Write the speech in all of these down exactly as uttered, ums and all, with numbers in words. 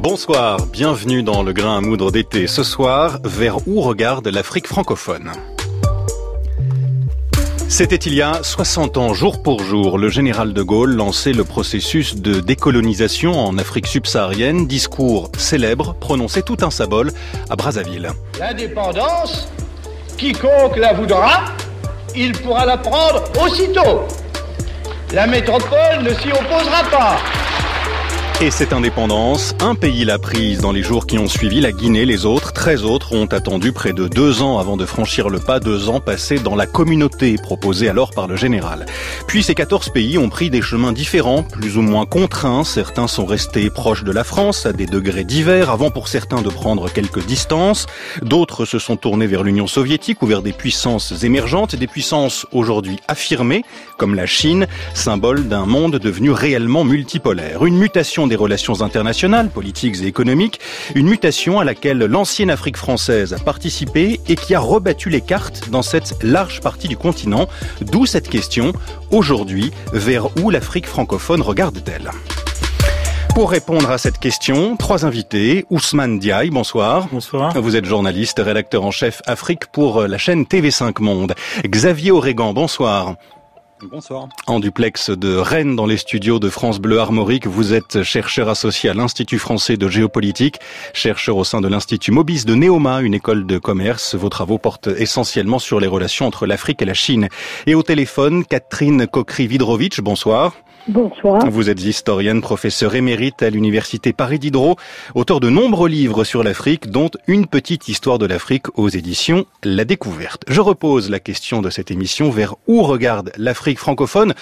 Bonsoir, bienvenue dans le grain à moudre d'été. Ce soir, vers où regarde l'Afrique francophone ? C'était il y a soixante ans, jour pour jour, le général de Gaulle lançait le processus de décolonisation en Afrique subsaharienne, discours célèbre, prononcé tout un symbole à Brazzaville. L'indépendance, quiconque la voudra, il pourra la prendre aussitôt. La métropole ne s'y opposera pas. Et cette indépendance, un pays l'a prise dans les jours qui ont suivi, la Guinée, les autres, treize autres ont attendu près de deux ans avant de franchir le pas, deux ans passés dans la communauté proposée alors par le général. Puis ces quatorze pays ont pris des chemins différents, plus ou moins contraints. Certains sont restés proches de la France à des degrés divers, avant pour certains de prendre quelques distances. D'autres se sont tournés vers l'Union soviétique ou vers des puissances émergentes, des puissances aujourd'hui affirmées, comme la Chine, symbole d'un monde devenu réellement multipolaire. Une mutation des relations internationales, politiques et économiques, une mutation à laquelle l'ancienne Afrique française a participé et qui a rebattu les cartes dans cette large partie du continent. D'où cette question, aujourd'hui, vers où l'Afrique francophone regarde-t-elle ? Pour répondre à cette question, trois invités. Ousmane Diaye, bonsoir. Bonsoir. Vous êtes journaliste, rédacteur en chef Afrique pour la chaîne T V cinq Monde. Xavier Orégan, bonsoir. Bonsoir. En duplex de Rennes, dans les studios de France Bleu Armorique, vous êtes chercheur associé à l'Institut français de géopolitique, chercheur au sein de l'Institut Mobis de Neoma, une école de commerce. Vos travaux portent essentiellement sur les relations entre l'Afrique et la Chine. Et au téléphone, Catherine Kokry-Vidrovitch, bonsoir. Bonsoir. Vous êtes historienne, professeure émérite à l'université Paris Diderot, auteur de nombreux livres sur l'Afrique, dont Une petite histoire de l'Afrique aux éditions La Découverte. Je repose la question de cette émission, vers où regarde l'Afrique francophone,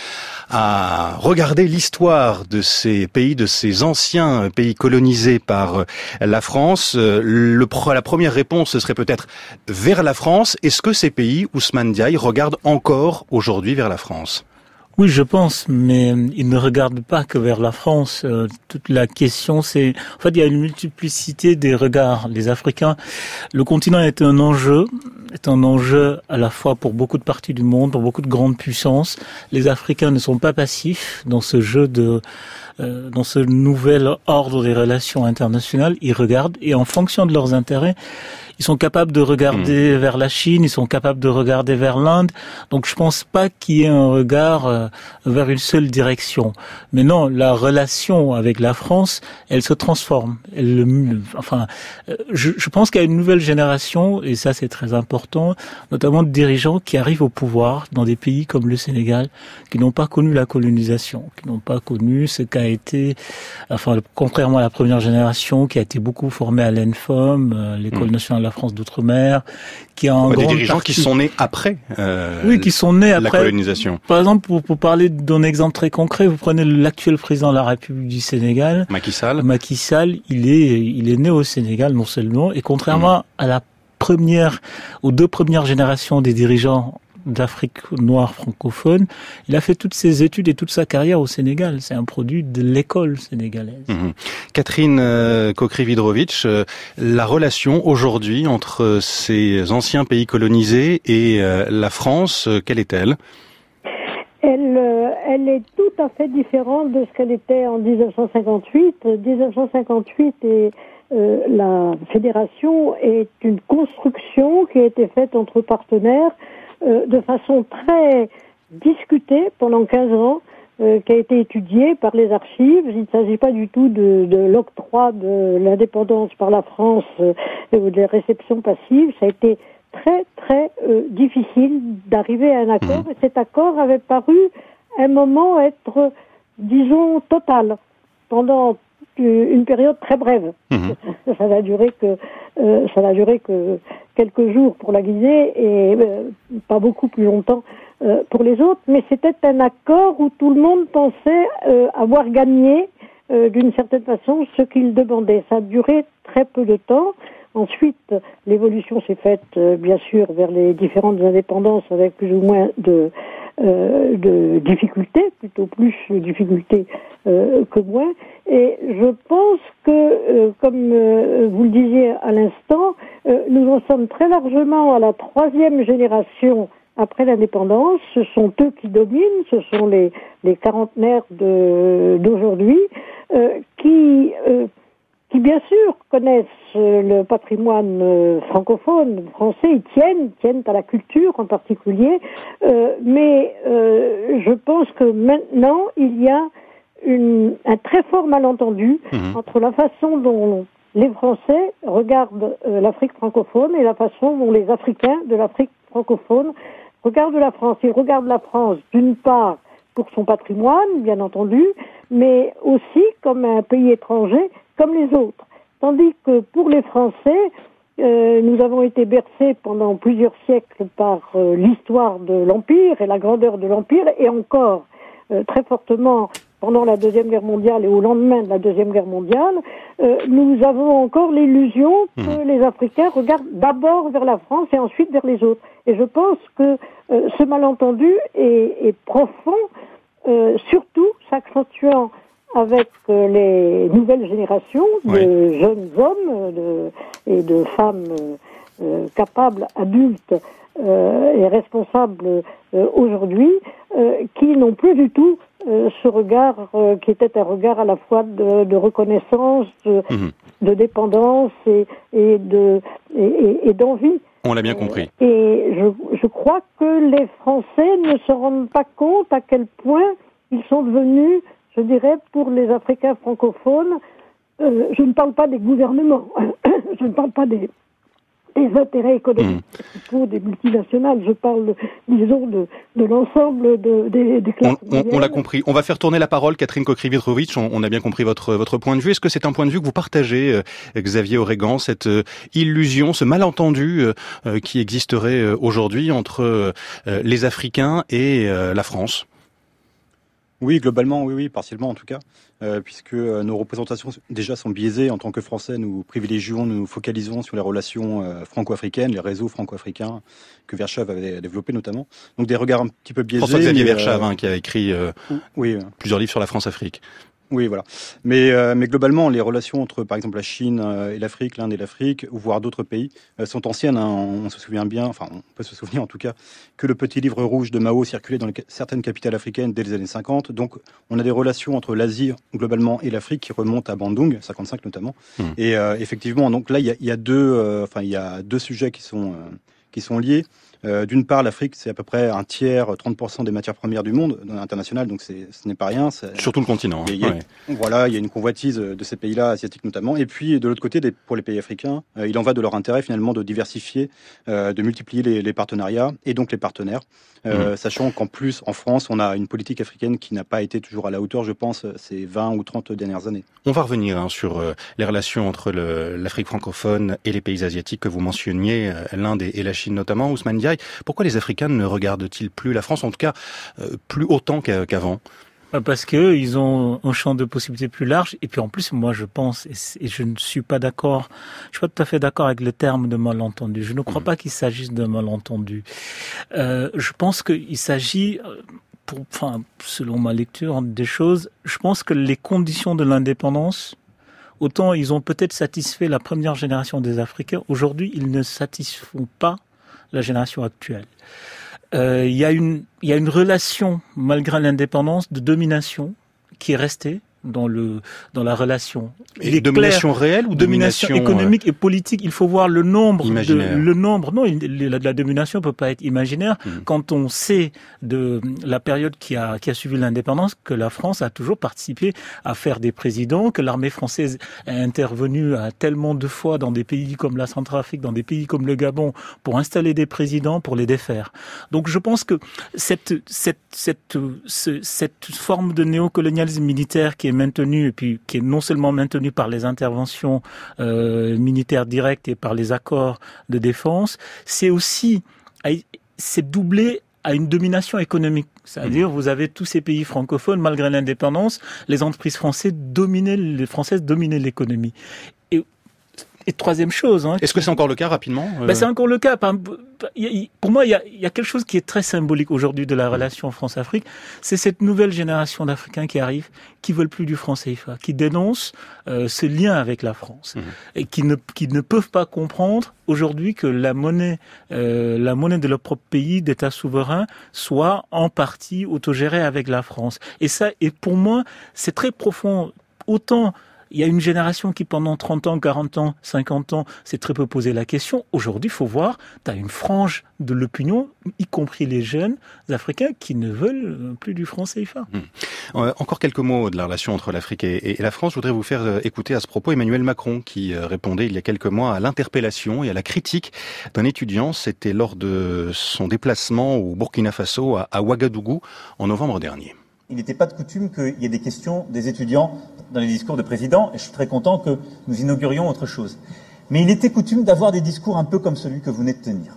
à regarder l'histoire de ces pays, de ces anciens pays colonisés par la France. Le, la première réponse serait peut-être vers la France. Est-ce que ces pays, Ousmane Diaye, regardent encore aujourd'hui vers la France ? Oui, je pense, mais ils ne regardent pas que vers la France. Euh, toute la question, c'est... En fait, il y a une multiplicité des regards. Les Africains, le continent est un enjeu, est un enjeu à la fois pour beaucoup de parties du monde, pour beaucoup de grandes puissances. Les Africains ne sont pas passifs dans ce jeu de... Euh, dans ce nouvel ordre des relations internationales. Ils regardent, et en fonction de leurs intérêts, ils sont capables de regarder mmh. vers la Chine, ils sont capables de regarder vers l'Inde. Donc je pense pas qu'il y ait un regard euh, vers une seule direction. Mais non, la relation avec la France, elle se transforme. Elle, enfin, euh, je, je pense qu'il y a une nouvelle génération, et ça c'est très important, notamment de dirigeants qui arrivent au pouvoir dans des pays comme le Sénégal, qui n'ont pas connu la colonisation, qui n'ont pas connu ce qu'a été, enfin, contrairement à la première génération, qui a été beaucoup formée à l'E N F O M, euh, l'École mmh. nationale de la France d'outre-mer, qui a un des dirigeants partie... qui sont nés après euh, oui, qui sont nés après la colonisation. Par exemple, pour, pour parler d'un exemple très concret, vous prenez l'actuel président de la République du Sénégal, Macky Sall. Macky Sall, il est, il est né au Sénégal non seulement, et contrairement mmh. à la première, aux deux premières générations des dirigeants d'Afrique noire francophone, il a fait toutes ses études et toute sa carrière au Sénégal. C'est un produit de l'école sénégalaise. Mmh. Catherine euh, Kokry-Vidrovitch, euh, la relation aujourd'hui entre ces anciens pays colonisés et euh, la France, euh, quelle est-elle ? Elle, euh, elle est tout à fait différente de ce qu'elle était en dix-neuf cent cinquante-huit. dix-neuf cent cinquante-huit et euh, la fédération est une construction qui a été faite entre partenaires Euh, de façon très discutée pendant quinze ans, euh, qui a été étudiée par les archives. Il ne s'agit pas du tout de, de l'octroi de l'indépendance par la France euh, ou des réceptions passives. Ça a été très très euh, difficile d'arriver à un accord, et cet accord avait paru à un moment être, disons, total, pendant une période très brève. Mmh. Ça n'a duré que euh, ça n'a duré que quelques jours pour la Guinée et euh, pas beaucoup plus longtemps euh, pour les autres. Mais c'était un accord où tout le monde pensait euh, avoir gagné euh, d'une certaine façon ce qu'il demandait. Ça a duré très peu de temps. Ensuite, l'évolution s'est faite euh, bien sûr vers les différentes indépendances avec plus ou moins de Euh, de difficultés, plutôt plus de difficultés euh, que moins. Et je pense que, euh, comme euh, vous le disiez à l'instant, euh, nous en sommes très largement à la troisième génération après l'indépendance. Ce sont eux qui dominent, ce sont les, les quarantenaires de, d'aujourd'hui, euh, qui, euh, qui bien sûr connaissent le patrimoine francophone, français, ils tiennent, tiennent à la culture en particulier, euh, mais euh, je pense que maintenant il y a une, un très fort malentendu mmh. entre la façon dont les Français regardent euh, l'Afrique francophone et la façon dont les Africains de l'Afrique francophone regardent la France. Ils regardent la France d'une part pour son patrimoine, bien entendu, mais aussi comme un pays étranger, comme les autres. Tandis que pour les Français, euh, nous avons été bercés pendant plusieurs siècles par euh, l'histoire de l'Empire et la grandeur de l'Empire, et encore euh, très fortement pendant la Deuxième Guerre mondiale et au lendemain de la Deuxième Guerre mondiale, euh, nous avons encore l'illusion que mmh. les Africains regardent d'abord vers la France et ensuite vers les autres. Et je pense que euh, ce malentendu est, est profond, euh, surtout s'accentuant avec euh, les nouvelles générations de oui. jeunes hommes de, et de femmes euh, capables, adultes euh, et responsables euh, aujourd'hui, euh, qui n'ont plus du tout euh, ce regard euh, qui était un regard à la fois de, de reconnaissance, de, mmh. de dépendance et, et, de, et, et, et d'envie. On l'a bien compris. Euh, et je, je crois que les Français ne se rendent pas compte à quel point ils sont devenus, je dirais, pour les Africains francophones, euh, je ne parle pas des gouvernements, je ne parle pas des, des intérêts économiques mmh. pour des multinationales, je parle, disons, de, de l'ensemble de, des, des classes. On, on, on l'a compris. On va faire tourner la parole, Catherine Kokrivitrovitch. On, on a bien compris votre, votre point de vue. Est-ce que c'est un point de vue que vous partagez, euh, Xavier Oregan, cette euh, illusion, ce malentendu euh, qui existerait euh, aujourd'hui entre euh, les Africains et euh, la France ? Oui, globalement, oui, oui, partiellement en tout cas, euh, puisque euh, nos représentations déjà sont biaisées. En tant que Français, nous privilégions, nous focalisons sur les relations euh, franco-africaines, les réseaux franco-africains que Verschave avait développés notamment. Donc des regards un petit peu biaisés. François-Xavier Verschave, euh, hein, qui a écrit euh, oui, plusieurs livres sur la France-Afrique. Oui, voilà. Mais, euh, mais globalement, les relations entre, par exemple, la Chine euh, et l'Afrique, l'Inde et l'Afrique, ou voire d'autres pays, euh, sont anciennes. Hein. On, on se souvient bien, enfin, on peut se souvenir en tout cas, que le petit livre rouge de Mao circulait dans les, certaines capitales africaines dès les années cinquante. Donc, on a des relations entre l'Asie, globalement, et l'Afrique qui remontent à Bandung, cinquante-cinq notamment. Mmh. Et euh, effectivement, donc là, il y a, y a deux, euh, enfin, il y a deux sujets qui sont, euh, qui sont liés. Euh, d'une part, l'Afrique, c'est à peu près un tiers, trente pour cent des matières premières du monde international, donc c'est, ce n'est pas rien. C'est, Surtout le continent. Il y a, ouais. Voilà, il y a une convoitise de ces pays-là, asiatiques notamment. Et puis, de l'autre côté, des, pour les pays africains, euh, il en va de leur intérêt finalement de diversifier, euh, de multiplier les, les partenariats et donc les partenaires. Euh, mmh. Sachant qu'en plus, en France, on a une politique africaine qui n'a pas été toujours à la hauteur, je pense, ces vingt ou trente dernières années. On va revenir hein, sur euh, les relations entre le, l'Afrique francophone et les pays asiatiques que vous mentionniez, euh, l'Inde et, et la Chine notamment. Ousmane Diaye, pourquoi les Africains ne regardent-ils plus la France, en tout cas euh, plus autant qu'a, qu'avant ? Parce que ils ont un champ de possibilités plus large. Et puis en plus, moi, je pense, et je ne suis pas d'accord, je suis pas tout à fait d'accord avec le terme de malentendu. Je ne crois mmh. pas qu'il s'agisse d'un malentendu. Euh, je pense qu'il s'agit, pour, enfin, selon ma lecture des choses, je pense que les conditions de l'indépendance, autant ils ont peut-être satisfait la première génération des Africains, aujourd'hui, ils ne satisfont pas la génération actuelle. Euh, il y a une, il y a une relation, malgré l'indépendance, de domination qui est restée dans le, dans la relation. Et domination clair, réelle ou domination, domination économique euh... et politique? Il faut voir le nombre imaginaire. de, le nombre. Non, la, la domination peut pas être imaginaire mmh. quand on sait de la période qui a, qui a suivi l'indépendance que la France a toujours participé à faire des présidents, que l'armée française a intervenu à tellement de fois dans des pays comme la Centrafrique, dans des pays comme le Gabon, pour installer des présidents, pour les défaire. Donc je pense que cette, cette, cette, cette, cette forme de néocolonialisme militaire qui est maintenu et puis qui est non seulement maintenu par les interventions euh, militaires directes et par les accords de défense, c'est aussi c'est doublé à une domination économique. C'est-à-dire, vous avez tous ces pays francophones, malgré l'indépendance, les entreprises françaises dominaient, les françaises dominaient l'économie. Et Et troisième chose... Hein, Est-ce que c'est encore le cas, rapidement euh... ben, c'est encore le cas. Pour moi, il y a, il y a quelque chose qui est très symbolique aujourd'hui de la relation France-Afrique. C'est cette nouvelle génération d'Africains qui arrivent, qui veulent plus du franc C F A, qui dénoncent euh, ce lien avec la France, mmh. et qui ne, qui ne peuvent pas comprendre aujourd'hui que la monnaie, euh, la monnaie de leur propre pays, d'État souverain, soit en partie autogérée avec la France. Et ça, et pour moi, c'est très profond. Autant il y a une génération qui pendant trente ans, quarante ans, cinquante ans s'est très peu posé la question. Aujourd'hui, il faut voir, tu as une frange de l'opinion, y compris les jeunes africains qui ne veulent plus du franc C F A. Hum. Euh, encore quelques mots de la relation entre l'Afrique et, et la France. Je voudrais vous faire écouter à ce propos Emmanuel Macron qui répondait il y a quelques mois à l'interpellation et à la critique d'un étudiant. C'était lors de son déplacement au Burkina Faso, à, à Ouagadougou, en novembre dernier. Il n'était pas de coutume qu'il y ait des questions des étudiants dans les discours de président, et je suis très content que nous inaugurions autre chose. Mais il était coutume d'avoir des discours un peu comme celui que vous venez de tenir.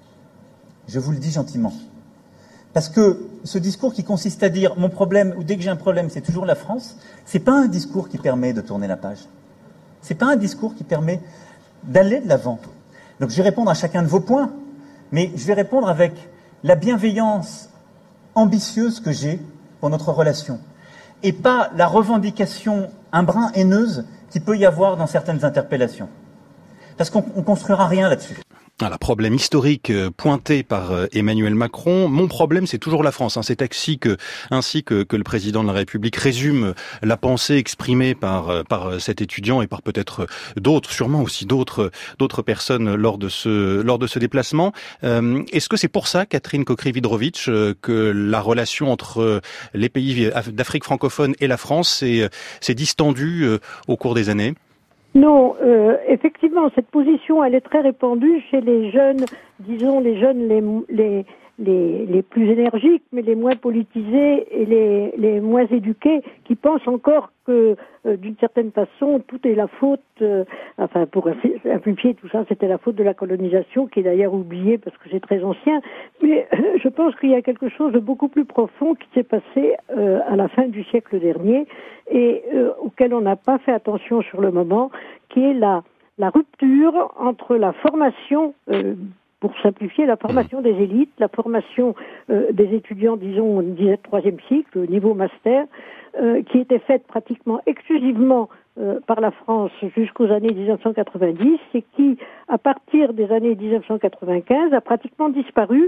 Je vous le dis gentiment. Parce que ce discours qui consiste à dire « mon problème, ou dès que j'ai un problème, c'est toujours la France », c'est pas un discours qui permet de tourner la page. C'est pas un discours qui permet d'aller de l'avant. Donc je vais répondre à chacun de vos points, mais je vais répondre avec la bienveillance ambitieuse que j'ai pour notre relation, et pas la revendication un brin haineuse qu'il peut y avoir dans certaines interpellations. Parce qu'on ne construira rien là-dessus. Voilà, problème historique pointé par Emmanuel Macron. Mon problème, c'est toujours la France. Hein. C'est ainsi que, ainsi que, que le président de la République résume la pensée exprimée par, par cet étudiant et par peut-être d'autres, sûrement aussi d'autres, d'autres personnes lors de ce, lors de ce déplacement. Euh, est-ce que c'est pour ça, Catherine Cockry-Wydrowicz, que la relation entre les pays d'Afrique francophone et la France s'est, s'est distendue au cours des années ? Non, euh, effectivement, cette position, elle est très répandue chez les jeunes, disons les jeunes les les les, les plus énergiques, mais les moins politisés et les les moins éduqués, qui pensent encore que euh, d'une certaine façon tout est la faute, euh, enfin pour simplifier tout ça, c'était la faute de la colonisation, qui est d'ailleurs oubliée parce que c'est très ancien. Mais euh, je pense qu'il y a quelque chose de beaucoup plus profond qui s'est passé euh, à la fin du siècle dernier et euh, auquel on n'a pas fait attention sur le moment, qui est la la rupture entre la formation euh, pour simplifier, la formation des élites, la formation euh, des étudiants, disons, on disait troisième cycle, au niveau master, euh, qui était faite pratiquement exclusivement euh, par la France jusqu'aux années dix-neuf cent quatre-vingt-dix et qui, à partir des années dix-neuf cent quatre-vingt-quinze, a pratiquement disparu.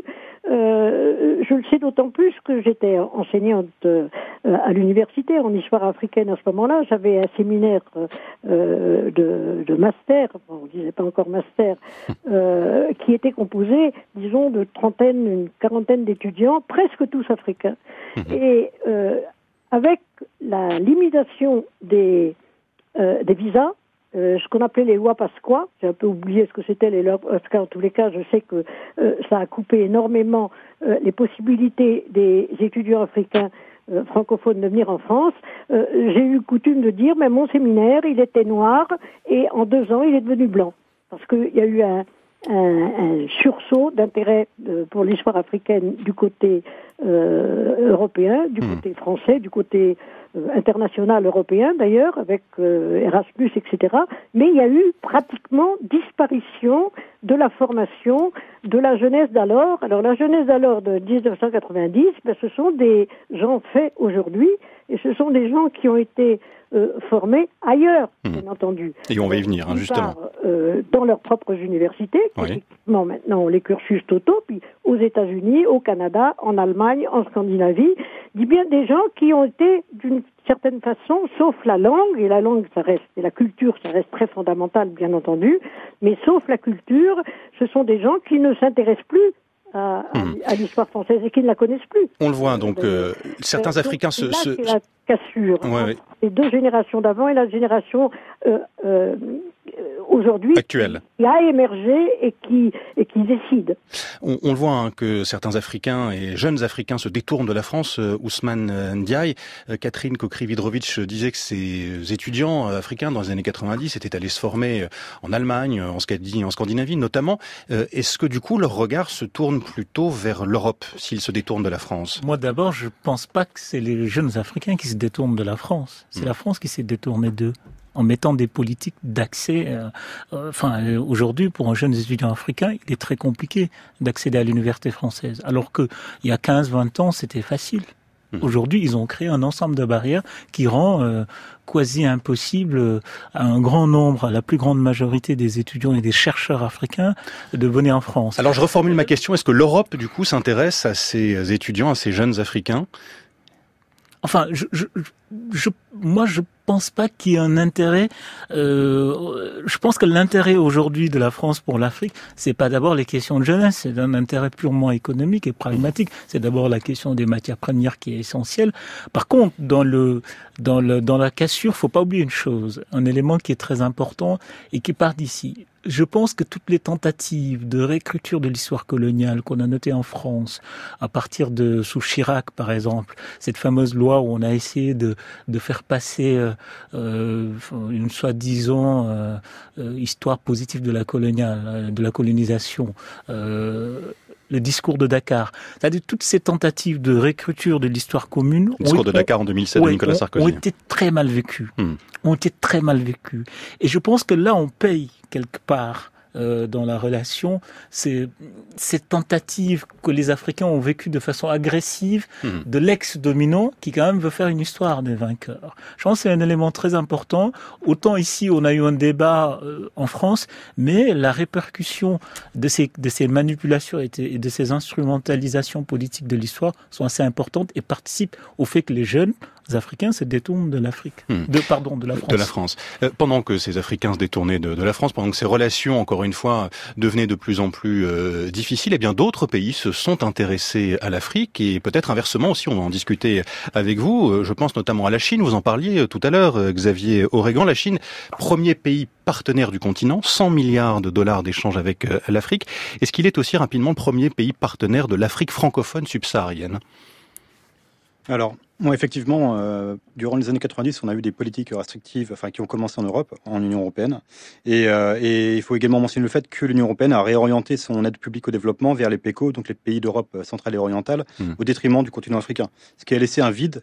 Euh, je le sais d'autant plus que j'étais enseignante euh, à l'université en histoire africaine à ce moment-là. J'avais un séminaire euh, de, de master, bon, on disait pas encore master, euh, qui était composé, disons, de trentaine, une quarantaine d'étudiants, presque tous africains. Et euh, avec la limitation des, euh, des visas, euh, ce qu'on appelait les lois Pasqua, j'ai un peu oublié ce que c'était les lois Pasqua, en tous les cas, je sais que euh, ça a coupé énormément euh, les possibilités des étudiants africains euh, francophones de venir en France. Euh, j'ai eu coutume de dire, mais mon séminaire, il était noir, et en deux ans, il est devenu blanc. Parce qu'il y a eu un Un, un sursaut d'intérêt de, pour l'histoire africaine du côté euh, européen, du mmh. côté français, du côté euh, international européen d'ailleurs, avec euh, Erasmus, et cetera. Mais il y a eu pratiquement disparition de la formation de la jeunesse d'alors. Alors la jeunesse d'alors de dix-neuf cent quatre-vingt-dix, ben, ce sont des gens faits aujourd'hui, et ce sont des gens qui ont été Euh, formés ailleurs, mmh. bien entendu. Et on va y venir, hein, justement. Part, euh, dans leurs propres universités, qui oui. effectivement maintenant ont les cursus totaux, puis aux États-Unis, au Canada, en Allemagne, en Scandinavie, dit bien des gens qui ont été d'une certaine façon, sauf la langue, et la langue ça reste, et la culture ça reste très fondamental bien entendu, mais sauf la culture, ce sont des gens qui ne s'intéressent plus à, à, mmh. à l'histoire française et qui ne la connaissent plus. On le voit, donc euh, certains euh, Africains se... Là, se... c'est la cassure ouais, entre ouais. les deux générations d'avant et la génération euh, euh, aujourd'hui actuelle qui a émergé et qui, et qui décide. On, on le voit hein, que certains Africains et jeunes Africains se détournent de la France. Euh, Ousmane Ndiaye, euh, Catherine Cockry-Wydrowicz disait que ces étudiants africains dans les années quatre-vingt-dix étaient allés se former en Allemagne, en Scandinavie, en Scandinavie notamment. Euh, est-ce que du coup leur regard se tourne plutôt vers l'Europe s'ils se détournent de la France? Moi d'abord, je pense pas que c'est les jeunes Africains qui se détournent de la France. C'est mmh. la France qui s'est détournée d'eux, en mettant des politiques d'accès. Euh, euh, enfin, euh, aujourd'hui, pour un jeune étudiant africain, il est très compliqué d'accéder à l'université française. Alors que il y a quinze vingt ans, c'était facile. Mmh. Aujourd'hui, ils ont créé un ensemble de barrières qui rend euh, quasi impossible à un grand nombre, à la plus grande majorité des étudiants et des chercheurs africains de venir en France. Alors, je reformule ma question. Est-ce que l'Europe, du coup, s'intéresse à ces étudiants, à ces jeunes Africains ? Enfin, je, je, je, moi, je pense pas qu'il y ait un intérêt. Euh, je pense que l'intérêt aujourd'hui de la France pour l'Afrique, c'est pas d'abord les questions de jeunesse, c'est un intérêt purement économique et pragmatique. C'est d'abord la question des matières premières qui est essentielle. Par contre, dans le, dans le, dans la cassure, faut pas oublier une chose, un élément qui est très important et qui part d'ici. Je pense que toutes les tentatives de réécriture de l'histoire coloniale qu'on a notées en France, à partir de sous Chirac par exemple, cette fameuse loi où on a essayé de, de faire passer euh, euh, une soi-disant euh, euh, histoire positive de la coloniale, de la colonisation, euh, le discours de Dakar, c'est-à-dire toutes ces tentatives de réécriture de l'histoire commune, le discours ont, de Dakar en deux mille sept ont, de Nicolas Sarkozy, ont été très mal vécues, hmm. ont été très mal vécues. Et je pense que là, on paye quelque part euh, dans la relation ces, ces tentatives que les Africains ont vécues de façon agressive mmh. de l'ex-dominant qui quand même veut faire une histoire des vainqueurs. Je pense que c'est un élément très important. Autant ici, on a eu un débat euh, en France, mais la répercussion de ces, de ces manipulations et de ces instrumentalisations politiques de l'histoire sont assez importantes et participent au fait que les jeunes Africains se détournent de l'Afrique, hmm. de pardon, de la France. De la France. Euh, pendant que ces Africains se détournaient de, de la France, pendant que ces relations, encore une fois, devenaient de plus en plus euh, difficiles, eh bien d'autres pays se sont intéressés à l'Afrique et peut-être inversement aussi. On va en discuter avec vous. Je pense notamment à la Chine. Vous en parliez tout à l'heure, Xavier Oregan. La Chine, premier pays partenaire du continent, cent milliards de dollars d'échanges avec euh, l'Afrique. Est-ce qu'il est aussi rapidement le premier pays partenaire de l'Afrique francophone subsaharienne ? Alors, bon, effectivement, euh, durant les années quatre-vingt-dix, on a eu des politiques restrictives, enfin, qui ont commencé en Europe, en Union européenne. Et, euh, et il faut également mentionner le fait que l'Union européenne a réorienté son aide publique au développement vers les P E C O, donc les pays d'Europe centrale et orientale, mmh. au détriment du continent africain. Ce qui a laissé un vide,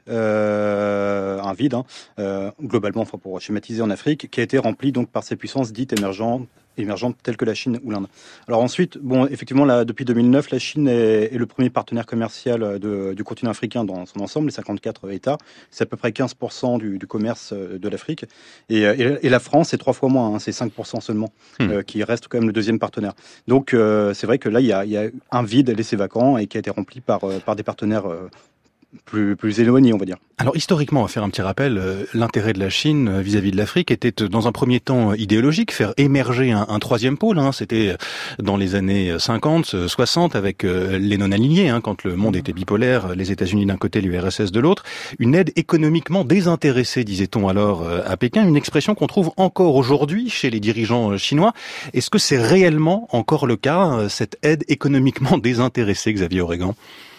euh, un vide, hein, euh, globalement, enfin, pour schématiser en Afrique, qui a été rempli donc par ces puissances dites émergentes, émergentes telles que la Chine ou l'Inde. Alors ensuite, bon, effectivement, là, depuis deux mille neuf, la Chine est, est le premier partenaire commercial de, du continent africain dans son ensemble, les cinquante-quatre États. C'est à peu près quinze pour cent du, du commerce de l'Afrique. Et, et, et la France, c'est trois fois moins, hein, c'est cinq pour cent seulement, mmh. euh, qui reste quand même le deuxième partenaire. Donc euh, c'est vrai que là, il y a, il y a un vide laissé vacant et qui a été rempli par, euh, par des partenaires euh, Plus, plus éloigné, on va dire. Alors historiquement, à faire un petit rappel, euh, l'intérêt de la Chine euh, vis-à-vis de l'Afrique était dans un premier temps idéologique, faire émerger un, un troisième pôle. Hein, c'était dans les années cinquante, soixante, avec euh, les non-alignés, hein, quand le monde était bipolaire, les États-Unis d'un côté, l'U R S S de l'autre. Une aide économiquement désintéressée, disait-on alors euh, à Pékin, une expression qu'on trouve encore aujourd'hui chez les dirigeants chinois. Est-ce que c'est réellement encore le cas, cette aide économiquement désintéressée, Xavier Oregan ?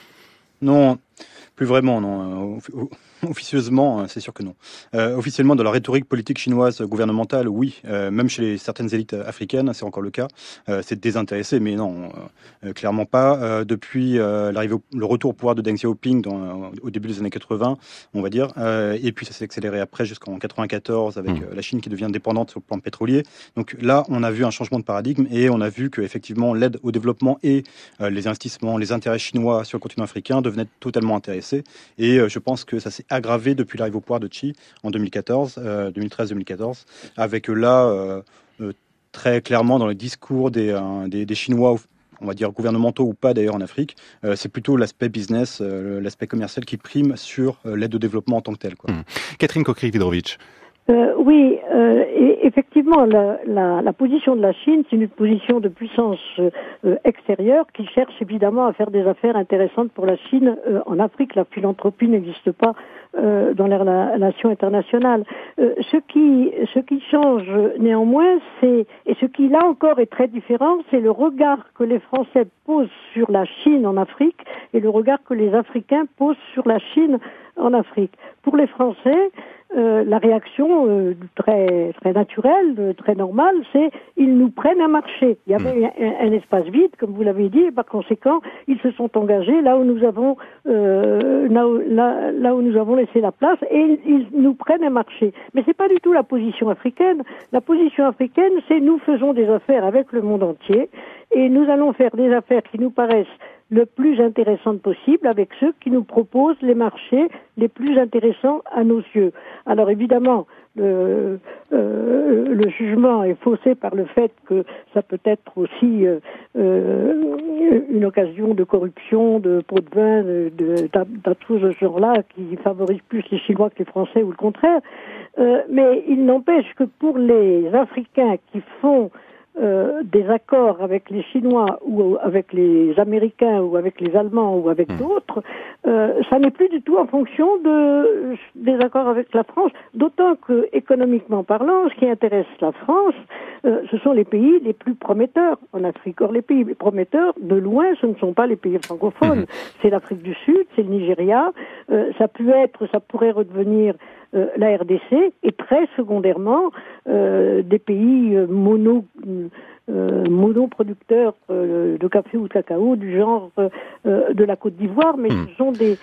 Non. Plus vraiment, non. Officieusement, c'est sûr que non. Euh, officiellement, dans la rhétorique politique chinoise gouvernementale, oui. Euh, même chez les, certaines élites africaines, c'est encore le cas. Euh, c'est désintéressé, mais non, euh, clairement pas. Euh, depuis euh, l'arrivée au, le retour au pouvoir de Deng Xiaoping dans, euh, au début des années quatre-vingts, on va dire. Euh, et puis ça s'est accéléré après jusqu'en quatre-vingt-quatorze avec mmh. euh, la Chine qui devient dépendante sur le plan pétrolier. Donc là, on a vu un changement de paradigme et on a vu que effectivement l'aide au développement et euh, les investissements, les intérêts chinois sur le continent africain devenaient totalement intéressés. Et euh, je pense que ça s'est aggravé depuis l'arrivée au pouvoir de Xi en deux mille quatorze, euh, deux mille treize deux mille quatorze, avec là, euh, euh, très clairement dans les discours des, euh, des, des Chinois, on va dire gouvernementaux ou pas d'ailleurs en Afrique, euh, c'est plutôt l'aspect business, euh, l'aspect commercial qui prime sur euh, l'aide au développement en tant que telle, quoi. Mmh. Catherine Kokrivydrovitch. Euh, oui, euh, et effectivement, la, la, la position de la Chine, c'est une position de puissance euh, extérieure qui cherche évidemment à faire des affaires intéressantes pour la Chine euh, en Afrique. La philanthropie n'existe pas euh, dans les relations internationales. Euh, ce qui, ce qui change néanmoins, c'est, et ce qui là encore est très différent, c'est le regard que les Français posent sur la Chine en Afrique et le regard que les Africains posent sur la Chine en Afrique. Pour les Français, Euh, la réaction euh, très très naturelle, euh, très normale, c'est ils nous prennent un marché. Il y avait mmh. un, un espace vide, comme vous l'avez dit, et par conséquent, ils se sont engagés là où nous avons euh, là, où, là, là où nous avons laissé la place, et ils, ils nous prennent un marché. Mais c'est pas du tout la position africaine. La position africaine, c'est nous faisons des affaires avec le monde entier, et nous allons faire des affaires qui nous paraissent le plus intéressante possible avec ceux qui nous proposent les marchés les plus intéressants à nos yeux. Alors évidemment, le, euh, le jugement est faussé par le fait que ça peut être aussi euh, euh, une occasion de corruption, de pots de vin, de, de, de tout ce genre-là qui favorise plus les Chinois que les Français ou le contraire. Euh, mais il n'empêche que pour les Africains qui font euh, des accords avec les Chinois ou avec les Américains ou avec les Allemands ou avec mmh. d'autres, euh, ça n'est plus du tout en fonction de, des accords avec la France, d'autant que, économiquement parlant, ce qui intéresse la France, euh, ce sont les pays les plus prometteurs en Afrique. Or, les pays prometteurs, de loin, ce ne sont pas les pays francophones. Mmh. C'est l'Afrique du Sud, c'est le Nigeria, euh, ça peut être, ça pourrait redevenir Euh, la R D C, et très secondairement euh, des pays euh, mono euh, monoproducteurs euh, de café ou de cacao du genre euh, de la Côte d'Ivoire, mais mmh. ce sont des,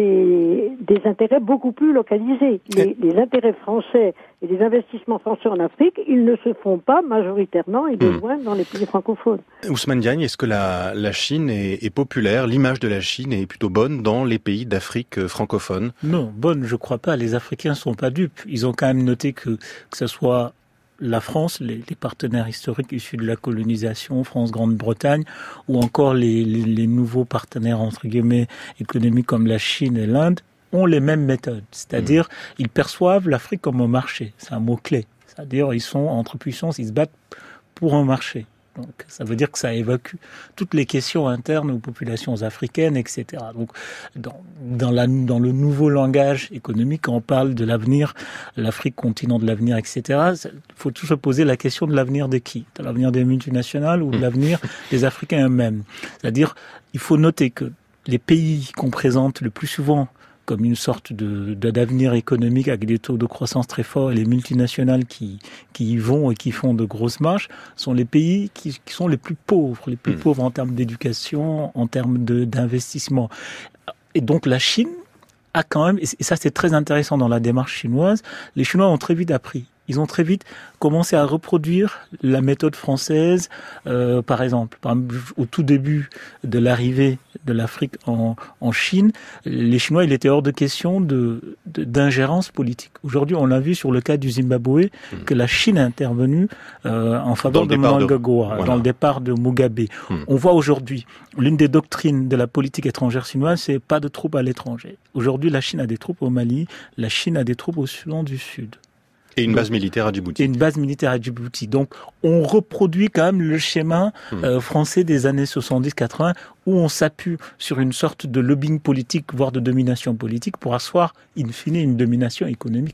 des des intérêts beaucoup plus localisés. Les, les intérêts français et les investissements français en Afrique, ils ne se font pas majoritairement et de loin mmh. dans les pays francophones. Ousmane Diagne, est-ce que la, la Chine est, est populaire, l'image de la Chine est plutôt bonne dans les pays d'Afrique francophone? Non, bonne, je crois pas. Les Africains sont pas dupes. Ils ont quand même noté que que ce soit la France, les, les partenaires historiques issus de la colonisation, France, Grande-Bretagne, ou encore les, les, les nouveaux partenaires entre guillemets économiques comme la Chine et l'Inde, ont les mêmes méthodes. C'est-à-dire, mmh. ils perçoivent l'Afrique comme un marché. C'est un mot-clé. C'est-à-dire, ils sont entre puissances, ils se battent pour un marché. Donc, ça veut dire que ça évacue toutes les questions internes aux populations africaines, et cetera. Donc, dans, dans, la, dans le nouveau langage économique, quand on parle de l'avenir, l'Afrique, continent de l'avenir, et cetera, il faut toujours se poser la question de l'avenir de qui? De l'avenir des multinationales ou de l'avenir des Africains eux-mêmes? C'est-à-dire, il faut noter que les pays qu'on présente le plus souvent comme une sorte de, de d'avenir économique avec des taux de croissance très forts, et les multinationales qui qui y vont et qui font de grosses marges sont les pays qui, qui sont les plus pauvres, les plus mmh. pauvres en termes d'éducation, en termes de d'investissement. Et donc la Chine a quand même, et ça c'est très intéressant dans la démarche chinoise, les Chinois ont très vite appris. Ils ont très vite commencé à reproduire la méthode française, euh, par exemple. Par exemple, au tout début de l'arrivée de l'Afrique en, en Chine, les Chinois, il était hors de question de, de, d'ingérence politique. Aujourd'hui, on l'a vu sur le cas du Zimbabwe, mmh. que la Chine est intervenue euh, en faveur de Mnangagwa, de... Voilà. dans le départ de Mugabe. Mmh. On voit aujourd'hui, l'une des doctrines de la politique étrangère chinoise, c'est pas de troupes à l'étranger. Aujourd'hui, la Chine a des troupes au Mali, la Chine a des troupes au Soudan du Sud. Et une base militaire à Djibouti. Et une base militaire à Djibouti. Donc, on reproduit quand même le schéma euh, français des années soixante-dix quatre-vingts, où on s'appuie sur une sorte de lobbying politique, voire de domination politique, pour asseoir, in fine, une domination économique.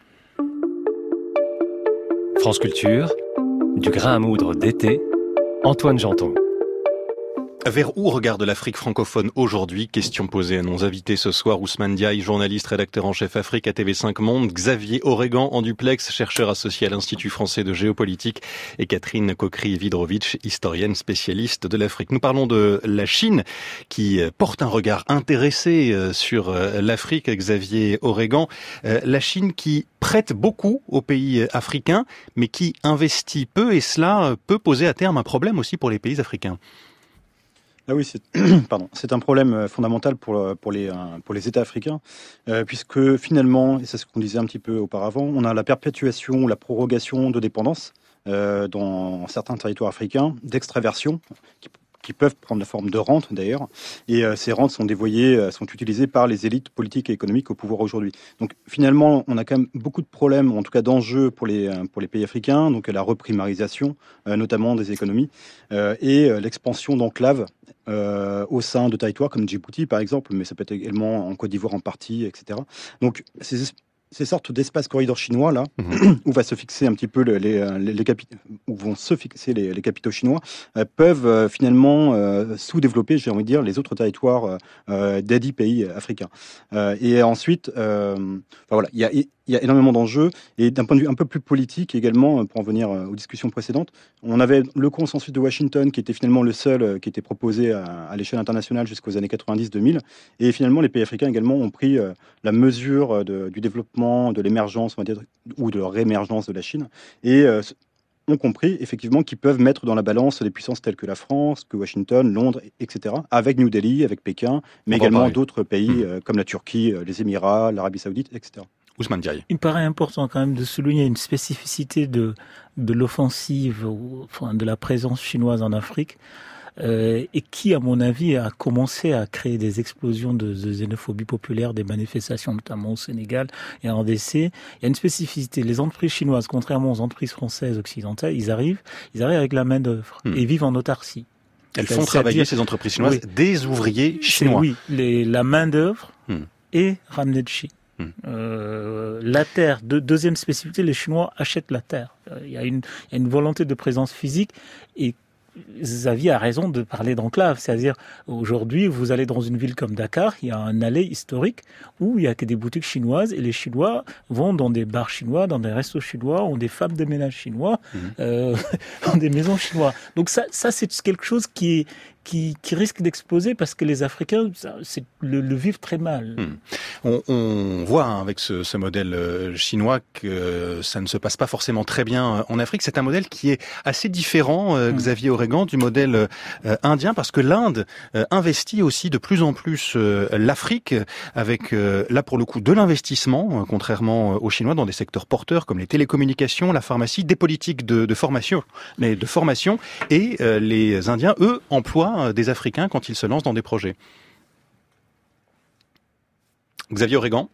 France Culture, du grain à moudre d'été, Antoine Janton. Vers où regarde l'Afrique francophone aujourd'hui? Question posée à nos invités ce soir. Ousmane Diagne, journaliste, rédacteur en chef Afrique à T V cinq Monde. Xavier Oregan en duplex, chercheur associé à l'Institut français de géopolitique. Et Catherine Kokry-Vidrovitch, historienne spécialiste de l'Afrique. Nous parlons de la Chine qui porte un regard intéressé sur l'Afrique. Xavier Oregan, la Chine qui prête beaucoup aux pays africains, mais qui investit peu, et cela peut poser à terme un problème aussi pour les pays africains. Ah oui, c'est, pardon, c'est un problème fondamental pour, pour, les, pour les États africains, euh, puisque finalement, et c'est ce qu'on disait un petit peu auparavant, on a la perpétuation, la prorogation de dépendance euh, dans certains territoires africains, d'extraversion, qui, qui peuvent prendre la forme de rentes d'ailleurs, et euh, ces rentes sont dévoyées, sont utilisées par les élites politiques et économiques au pouvoir aujourd'hui. Donc finalement, on a quand même beaucoup de problèmes, en tout cas d'enjeux pour les, pour les pays africains, donc la reprimarisation, euh, notamment des économies, euh, et euh, l'expansion d'enclaves Euh, au sein de territoires comme Djibouti par exemple, mais ça peut être également en Côte d'Ivoire en partie, et cetera. Donc ces, ces sortes d'espaces corridors chinois là, mmh. où va se fixer un petit peu les, les, les, les capi- où vont se fixer les, les capitaux chinois, euh, peuvent euh, finalement euh, sous-développer, j'ai envie de dire, les autres territoires euh, des dix pays africains. Euh, et ensuite, euh, enfin, voilà, il y a Il y a énormément d'enjeux, et d'un point de vue un peu plus politique également, pour en venir aux discussions précédentes, on avait le consensus de Washington qui était finalement le seul qui était proposé à, à l'échelle internationale jusqu'aux années quatre-vingt-dix deux mille, et finalement les pays africains également ont pris la mesure de, du développement, de l'émergence, on va dire, ou de la réémergence de la Chine, et euh, ont compris effectivement qu'ils peuvent mettre dans la balance des puissances telles que la France, que Washington, Londres, et cetera, avec New Delhi, avec Pékin, mais également pareil. d'autres pays mmh. euh, comme la Turquie, les Émirats, l'Arabie Saoudite, et cetera. Ousmane Diagne. Il me paraît important quand même de souligner une spécificité de, de l'offensive, ou, enfin, de la présence chinoise en Afrique. euh, et qui, à mon avis, a commencé à créer des explosions de, de xénophobie populaire, des manifestations, notamment au Sénégal et en R D C. Il y a une spécificité. Les entreprises chinoises, contrairement aux entreprises françaises occidentales, ils arrivent, ils arrivent avec la main d'œuvre mmh. et vivent en autarcie. Elles font travailler ces entreprises chinoises oui. des ouvriers chinois. Oui, les, la main d'œuvre mmh. est ramenée de Chine. Mmh. Euh, la terre, de, deuxième spécificité, les Chinois achètent la terre. Euh, il y a une, il y a une volonté de présence physique et Xavier a raison de parler d'enclave, c'est-à-dire aujourd'hui vous allez dans une ville comme Dakar, il y a un allée historique où il y a que des boutiques chinoises et les Chinois vont dans des bars chinois, dans des restos chinois, ont des femmes de ménage chinois, mmh. euh, dans des maisons chinoises. Donc ça, ça c'est quelque chose qui est Qui, qui risque d'exploser parce que les Africains ça, c'est, le, le vivent très mal. Hum. On, on voit hein, avec ce, ce modèle chinois que ça ne se passe pas forcément très bien en Afrique. C'est un modèle qui est assez différent, euh, hum. Xavier Oregan, du modèle euh, indien, parce que l'Inde euh, investit aussi de plus en plus euh, l'Afrique avec, euh, là pour le coup, de l'investissement, euh, contrairement aux Chinois, dans des secteurs porteurs comme les télécommunications, la pharmacie, des politiques de, de formation, mais de formation, et euh, les Indiens, eux, emploient des Africains quand ils se lancent dans des projets. Xavier Oregan.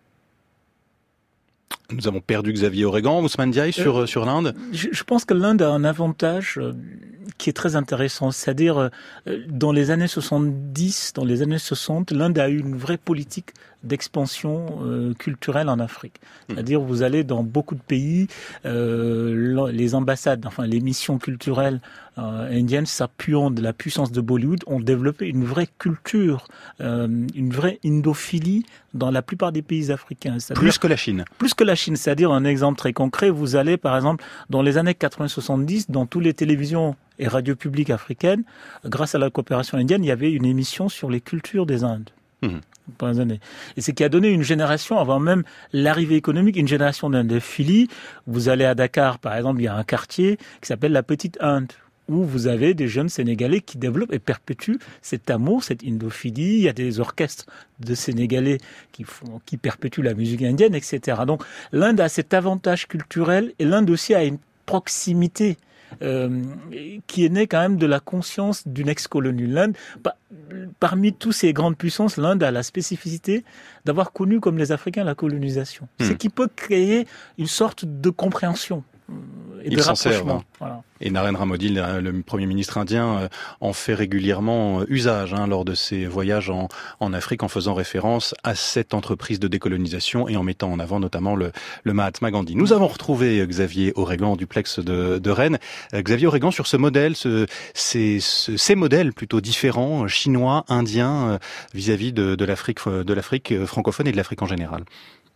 Nous avons perdu Xavier Oregan, Ousmane Diaye, sur, euh, sur l'Inde. Je, je pense que l'Inde a un avantage euh, qui est très intéressant. C'est-à-dire, euh, dans les années soixante-dix, dans les années soixante, l'Inde a eu une vraie politique d'expansion euh, culturelle en Afrique. C'est-à-dire, vous allez dans beaucoup de pays, euh, les ambassades, enfin les missions culturelles euh, indiennes, s'appuyant de la puissance de Bollywood, ont développé une vraie culture, euh, une vraie indophilie dans la plupart des pays africains. Plus que la Chine. Plus que la Chine. C'est-à-dire, un exemple très concret, vous allez par exemple dans les années quatre-vingts soixante-dix, dans toutes les télévisions et radios publiques africaines, grâce à la coopération indienne, il y avait une émission sur les cultures des Indes. Mmh. Pendant des années. Et c'est qui a donné une génération, avant même l'arrivée économique, une génération d'indophilie. Vous allez à Dakar, par exemple, il y a un quartier qui s'appelle la Petite Inde, où vous avez des jeunes Sénégalais qui développent et perpétuent cet amour, cette indophilie. Il y a des orchestres de Sénégalais qui font, qui perpétuent la musique indienne, et cetera. Donc l'Inde a cet avantage culturel et l'Inde aussi a une proximité Euh, qui est né quand même de la conscience d'une ex-colonie. L'Inde, pa- parmi toutes ces grandes puissances, l'Inde a la spécificité d'avoir connu comme les Africains la colonisation. Mmh. Ce qui peut créer une sorte de compréhension et Il de s'en rapprochement. Servent. Voilà. Et Narendra Modi, le, le Premier ministre indien, en fait régulièrement usage hein, lors de ses voyages en, en Afrique, en faisant référence à cette entreprise de décolonisation et en mettant en avant notamment le, le Mahatma Gandhi. Nous avons retrouvé Xavier Oregan du Plex de, de Rennes. Euh, Xavier Oregan, sur ce modèle, ce, ces, ce, ces modèles plutôt différents, chinois, indiens, euh, vis-à-vis de, de l'Afrique, de l'Afrique francophone et de l'Afrique en général.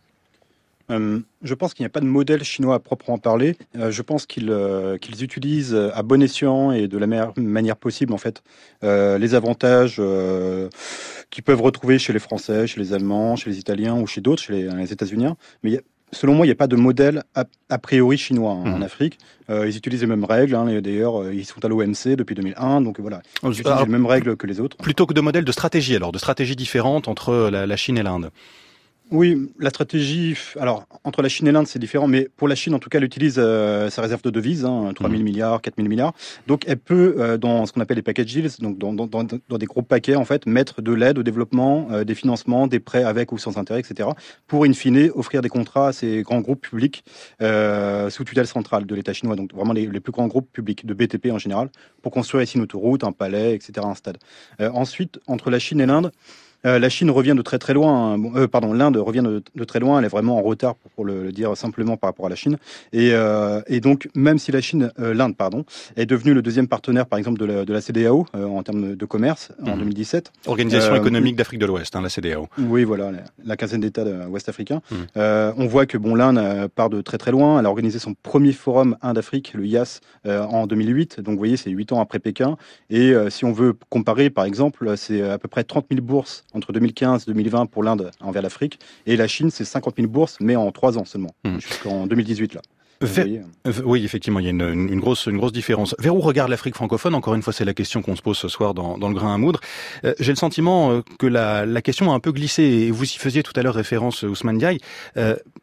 Euh, je pense qu'il n'y a pas de modèle chinois à proprement parler. Euh, je pense qu'ils, euh, qu'ils utilisent à bon escient et de la meilleure manière possible en fait euh, les avantages euh, qu'ils peuvent retrouver chez les Français, chez les Allemands, chez les Italiens ou chez d'autres, chez les, les États-Unis. Mais il y a, selon moi, il n'y a pas de modèle a, a priori chinois hein, mmh. en Afrique. Euh, ils utilisent les mêmes règles. Hein, et d'ailleurs, ils sont à l'O M C depuis deux mille un, donc voilà. Ils utilisent alors, les mêmes règles que les autres. Plutôt que de modèles de stratégie, alors de stratégies différentes entre la, la Chine et l'Inde. Oui, la stratégie, alors entre la Chine et l'Inde c'est différent, mais pour la Chine en tout cas elle utilise euh, sa réserve de devises, hein, trois mille mmh. milliards, quatre mille milliards, donc elle peut euh, dans ce qu'on appelle les package deals, donc dans, dans, dans, dans des gros paquets en fait, mettre de l'aide au développement, euh, des financements, des prêts avec ou sans intérêt, et cetera, pour in fine offrir des contrats à ces grands groupes publics euh, sous tutelle centrale de l'État chinois, donc vraiment les, les plus grands groupes publics de B T P en général, pour construire ici une autoroute, un palais, et cetera, un stade. Euh, ensuite, entre la Chine et l'Inde, Euh, la Chine revient de très très loin, hein. euh, pardon, l'Inde revient de, de très loin, elle est vraiment en retard pour, pour le, le dire simplement par rapport à la Chine. Et, euh, et donc, même si la Chine, euh, l'Inde, pardon, est devenue le deuxième partenaire, par exemple, de la, de la C D A O euh, en termes de commerce mmh. en deux mille dix-sept. Organisation euh, économique d'Afrique de l'Ouest, hein, la C D A O. Oui, voilà, la, la quinzaine d'États ouest-africains. Mmh. Euh, on voit que bon, l'Inde part de très très loin. Elle a organisé son premier forum Inde-Afrique, le I A S, euh, en deux mille huit. Donc, vous voyez, c'est huit ans après Pékin. Et euh, si on veut comparer, par exemple, c'est à peu près trente mille bourses entre deux mille quinze et deux mille vingt pour l'Inde envers l'Afrique. Et la Chine, c'est cinquante mille bourses, mais en trois ans seulement, mmh. jusqu'en deux mille dix-huit, là. Vers... Oui, effectivement, il y a une, une, grosse, une grosse différence. Vers où regarde l'Afrique francophone? Encore une fois, c'est la question qu'on se pose ce soir dans, dans le grain à moudre. Euh, j'ai le sentiment que la, la question a un peu glissé, et vous y faisiez tout à l'heure référence, Ousmane Diaye. Euh,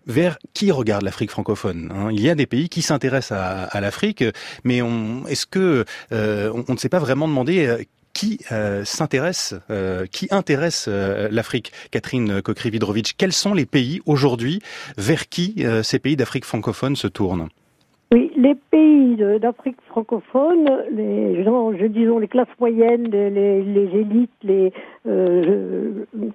vers qui regarde l'Afrique francophone, hein? Il y a des pays qui s'intéressent à, à l'Afrique, mais on, est-ce que euh, on, on ne s'est pas vraiment demandé euh, qui euh, s'intéresse, euh, qui intéresse euh, l'Afrique? Catherine Cockry-Vidrovitch, quels sont les pays aujourd'hui vers qui euh, ces pays d'Afrique francophone se tournent? Oui, les pays d'Afrique francophone, les, je disons les classes moyennes, les, les, les élites, les, euh,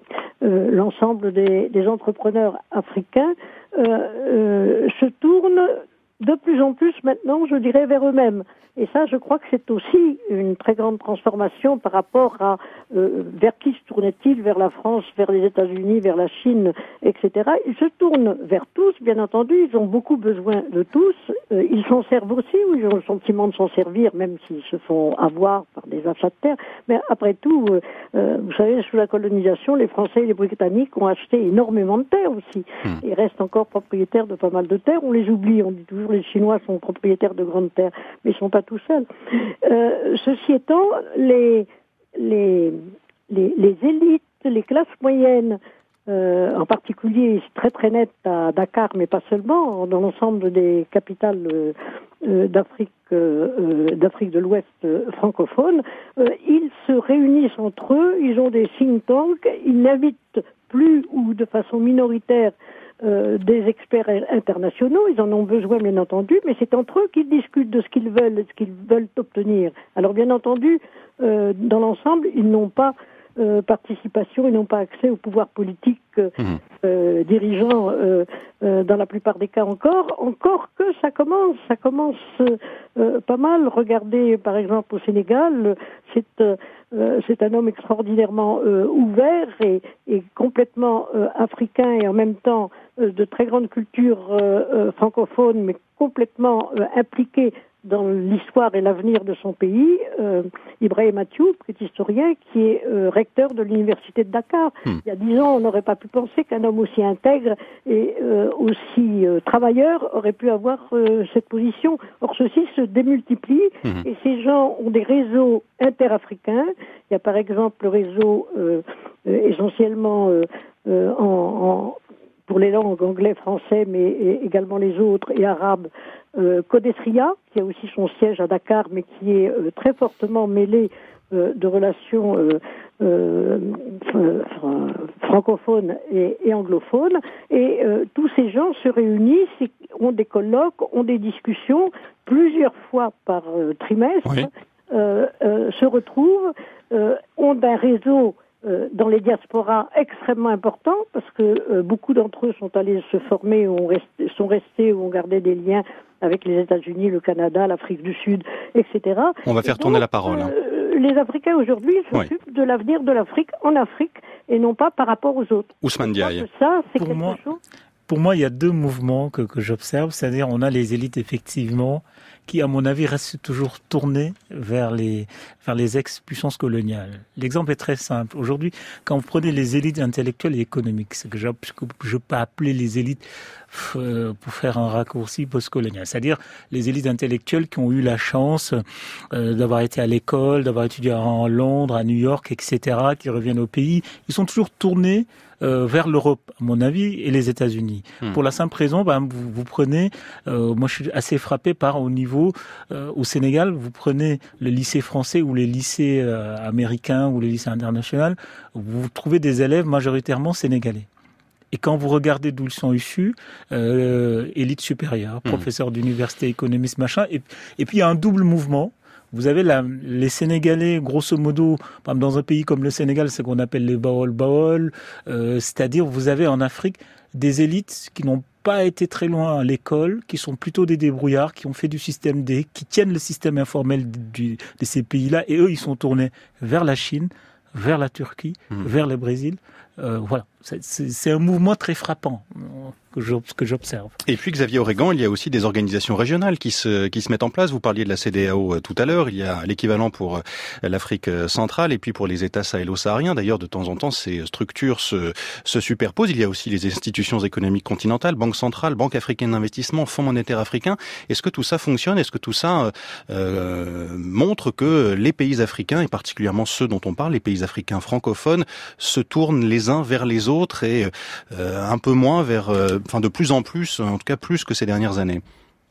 euh, l'ensemble des, des entrepreneurs africains euh, euh, se tournent de plus en plus maintenant, je dirais, vers eux-mêmes. Et ça, je crois que c'est aussi une très grande transformation par rapport à euh, vers qui se tournait-il, vers la France, vers les États-Unis, vers la Chine, et cetera. Ils se tournent vers tous, bien entendu, ils ont beaucoup besoin de tous, euh, ils s'en servent aussi, ou ils ont le sentiment de s'en servir, même s'ils se font avoir par des achats de terre. Mais après tout, euh, euh, vous savez, sous la colonisation, les Français et les Britanniques ont acheté énormément de terre aussi. Mmh. Ils restent encore propriétaires de pas mal de terres, on les oublie, on dit toujours les Chinois sont propriétaires de grandes terres, mais ils sont pas tout seuls. Euh, ceci étant, les, les, les, les élites, les classes moyennes, euh, en particulier très très net à Dakar, mais pas seulement, dans l'ensemble des capitales euh, euh, d'Afrique, euh, d'Afrique de l'Ouest euh, francophone, euh, ils se réunissent entre eux, ils ont des think tanks, ils n'invitent plus ou de façon minoritaire Euh, des experts internationaux, ils en ont besoin bien entendu, mais c'est entre eux qu'ils discutent de ce qu'ils veulent, de ce qu'ils veulent obtenir. Alors bien entendu, euh, dans l'ensemble, ils n'ont pas euh, participation, ils n'ont pas accès au pouvoir politique euh, mmh. euh, dirigeant euh, euh, dans la plupart des cas encore, encore que ça commence, ça commence euh, pas mal. Regardez par exemple au Sénégal, c'est euh, Euh, c'est un homme extraordinairement euh, ouvert et, et complètement euh, africain et en même temps euh, de très grande culture euh, euh, francophone, mais complètement euh, impliqué dans l'histoire et l'avenir de son pays. Euh, Ibrahim Atioub, qui est historien, qui est euh, recteur de l'université de Dakar. Mmh. Il y a dix ans, on n'aurait pas pu penser qu'un homme aussi intègre et euh, aussi euh, travailleur aurait pu avoir euh, cette position. Or, ceci se démultiplie mmh. et ces gens ont des réseaux interafricains. Il y a par exemple le réseau euh, euh, essentiellement euh, euh, en, en, pour les langues anglais, français, mais également les autres, et arabes, euh, Codesria, qui a aussi son siège à Dakar, mais qui est euh, très fortement mêlé euh, de relations euh, euh, fr- francophones et, et anglophones. Et euh, tous ces gens se réunissent, et ont des colloques, ont des discussions plusieurs fois par euh, trimestre, oui. euh, euh, se retrouvent, euh, ont un réseau Euh, dans les diasporas extrêmement importants, parce que euh, beaucoup d'entre eux sont allés se former, ou ont resté, sont restés ou ont gardé des liens avec les États-Unis, le Canada, l'Afrique du Sud, et cetera. On va faire donc, tourner la parole. Hein. Euh, les Africains aujourd'hui s'occupent oui. de l'avenir de l'Afrique en Afrique et non pas par rapport aux autres. Ousmane Diaye. Ça, c'est Pour quelque moi, chose. Pour moi, il y a deux mouvements que, que j'observe, c'est-à-dire on a les élites effectivement qui, à mon avis, restent toujours tournées vers les vers les ex-puissances coloniales. L'exemple est très simple. Aujourd'hui, quand vous prenez les élites intellectuelles et économiques, ce que je, je peux appeler les élites euh, pour faire un raccourci postcolonial, c'est-à-dire les élites intellectuelles qui ont eu la chance euh, d'avoir été à l'école, d'avoir étudié en Londres, à New York, et cetera, qui reviennent au pays, ils sont toujours tournés Euh, vers l'Europe, à mon avis, et les États-Unis. Mmh. Pour la simple raison, ben, vous, vous prenez, euh, moi je suis assez frappé par au niveau, euh, au Sénégal, vous prenez le lycée français ou les lycées euh, américains ou les lycées internationaux, vous trouvez des élèves majoritairement sénégalais. Et quand vous regardez d'où ils sont issus, euh, élite supérieure, mmh. professeurs d'université, économistes, machin, et, et puis il y a un double mouvement. Vous avez la, les Sénégalais, grosso modo, dans un pays comme le Sénégal, c'est ce qu'on appelle les Baol-Baol, euh, c'est-à-dire vous avez en Afrique des élites qui n'ont pas été très loin à l'école, qui sont plutôt des débrouillards, qui ont fait du système D, qui tiennent le système informel du, de ces pays-là, et eux, ils sont tournés vers la Chine, vers la Turquie, mmh. vers le Brésil. Euh, voilà, c'est, c'est, c'est un mouvement très frappant que, je, que j'observe. Et puis Xavier Oregan, il y a aussi des organisations régionales qui se, qui se mettent en place. Vous parliez de la C D A O tout à l'heure, il y a l'équivalent pour l'Afrique centrale et puis pour les États sahélo-sahariens. D'ailleurs, de temps en temps, ces structures se, se superposent. Il y a aussi les institutions économiques continentales, Banque centrale, Banque africaine d'investissement, Fonds monétaire africain. Est-ce que tout ça fonctionne ? Est-ce que tout ça euh, montre que les pays africains, et particulièrement ceux dont on parle, les pays africains francophones, se tournent les uns les uns vers les autres et euh, un peu moins vers, euh, enfin de plus en plus, en tout cas plus que ces dernières années?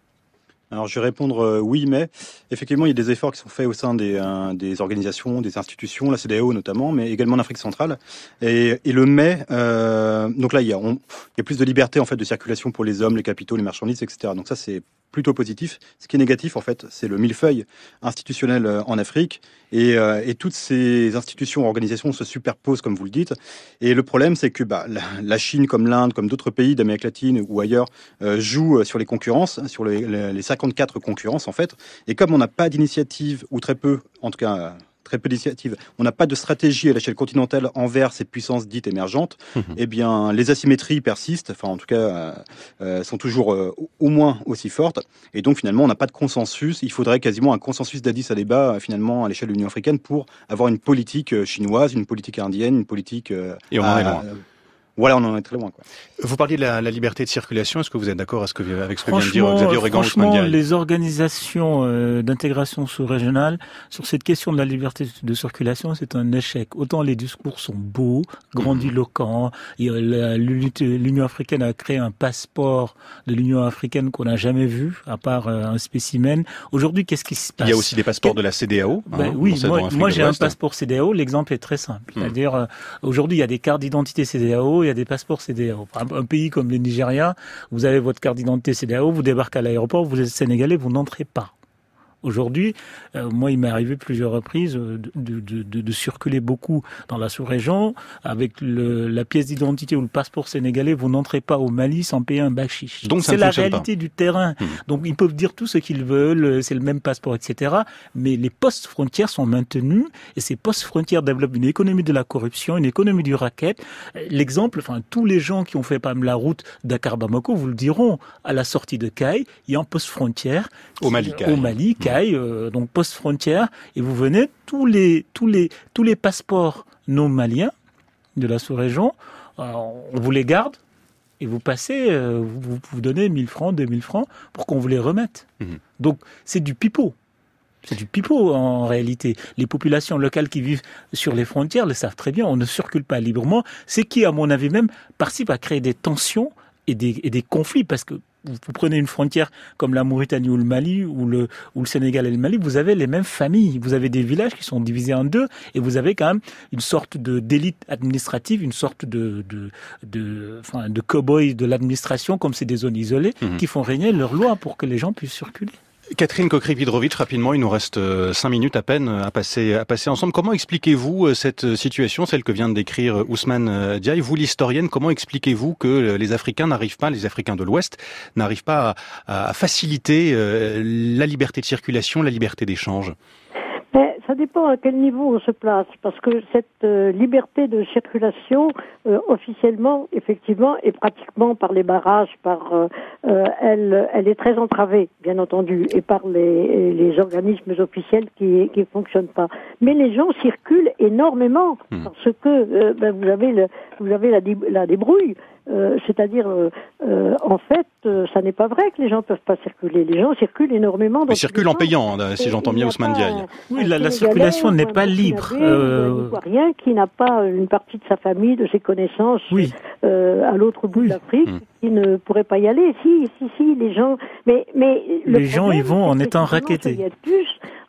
Alors je vais répondre euh, oui, mais effectivement il y a des efforts qui sont faits au sein des, euh, des organisations, des institutions, la C D A O notamment, mais également en Afrique centrale. Et, et le mais, euh, donc là il y, a, on, il y a plus de liberté en fait de circulation pour les hommes, les capitaux, les marchandises, et cetera. Donc ça c'est plutôt positif. Ce qui est négatif en fait, c'est le millefeuille institutionnel en Afrique et, euh, et toutes ces institutions, organisations se superposent comme vous le dites. Et le problème c'est que bah, la, la Chine, comme l'Inde, comme d'autres pays d'Amérique latine ou ailleurs, euh, jouent sur les concurrences, sur les, les, les cinquante-quatre concurrences en fait. Et comme on n'a pas d'initiative ou très peu, en tout cas. très peu d'initiatives, on n'a pas de stratégie à l'échelle continentale envers ces puissances dites émergentes, mmh. eh bien, les asymétries persistent, enfin, en tout cas, euh, sont toujours euh, au moins aussi fortes. Et donc, finalement, on n'a pas de consensus. Il faudrait quasiment un consensus d'Addis Abeba, finalement, à l'échelle de l'Union africaine pour avoir une politique chinoise, une politique indienne, une politique... Euh, Et on en est loin. Euh, Voilà, on en est très loin, quoi. Vous parliez de la, la liberté de circulation. Est-ce que vous êtes d'accord avec ce que vient de dire Xavier Oregan? Franchement, les organisations euh, d'intégration sous-régionale, sur cette question de la liberté de circulation, c'est un échec. Autant les discours sont beaux, grandiloquents. Mmh. L'Union africaine a créé un passeport de l'Union africaine qu'on n'a jamais vu, à part euh, un spécimen. Aujourd'hui, qu'est-ce qui se passe? Il y a aussi des passeports de la C D A O. Ben, hein, oui, moi, moi j'ai un passeport C D A O. L'exemple est très simple. Mmh. C'est-à-dire, euh, aujourd'hui, il y a des cartes d'identité C D A O. Il y a des passeports C D A O. Un pays comme le Nigeria, vous avez votre carte d'identité C D A O, vous débarquez à l'aéroport, vous êtes sénégalais, vous n'entrez pas. Aujourd'hui, euh, moi, il m'est arrivé plusieurs reprises de, de, de, de circuler beaucoup dans la sous-région avec le, la pièce d'identité ou le passeport sénégalais. Vous n'entrez pas au Mali sans payer un bachiche. Donc c'est la réalité pas. du terrain. Mmh. Donc ils peuvent dire tout ce qu'ils veulent, c'est le même passeport, et cetera. Mais les postes frontières sont maintenus et ces postes frontières développent une économie de la corruption, une économie du racket. L'exemple, enfin tous les gens qui ont fait par exemple la route Dakar-Bamako vous le diront. À la sortie de Caille, il y a un poste frontière au Mali. Au Mali. Euh, donc poste frontière, et vous venez tous les tous les tous les passeports non maliens de la sous-région, euh, on vous les garde et vous passez, euh, vous vous donnez mille francs, deux mille francs pour qu'on vous les remette. Mmh. Donc c'est du pipeau. C'est du pipeau en réalité. Les populations locales qui vivent sur les frontières le savent très bien, on ne circule pas librement, ce qui, à mon avis même, participe à créer des tensions et des, et des conflits, parce que vous prenez une frontière comme la Mauritanie ou le Mali, ou le, ou le Sénégal et le Mali, vous avez les mêmes familles. Vous avez des villages qui sont divisés en deux, et vous avez quand même une sorte de, d'élite administrative, une sorte de, de, de, enfin, de cow-boys de l'administration, comme c'est des zones isolées, mmh. qui font régner leurs lois pour que les gens puissent circuler. Catherine Kokrivydrovitch, rapidement, il nous reste cinq minutes à peine à passer, à passer ensemble. Comment expliquez-vous cette situation, celle que vient de décrire Ousmane Diaye? Vous, l'historienne, comment expliquez-vous que les Africains n'arrivent pas, les Africains de l'Ouest, n'arrivent pas à, à faciliter la liberté de circulation, la liberté d'échange? Mais ça dépend à quel niveau on se place, parce que cette euh, liberté de circulation, euh, officiellement, effectivement, et pratiquement par les barrages, par euh, euh, elle, elle est très entravée, bien entendu, et par les, les organismes officiels qui qui fonctionnent pas. Mais les gens circulent énormément, mmh. parce que euh, ben, vous avez le, vous avez la, la débrouille. Euh, c'est-à-dire, euh, euh, en fait, euh, ça n'est pas vrai que les gens peuvent pas circuler. Les gens circulent énormément. Ils circulent en payant, hein, si j'entends bien Ousmane Diaye. Oui, la, la circulation n'est pas libre. Euh... Rien qui n'a pas une partie de sa famille, de ses connaissances, oui. euh, à l'autre bout oui. de l'Afrique, mmh. qui ne pourrait pas y aller. Si, si, si, les gens. Mais, mais les gens y vont en étant rackettés. Il y a plus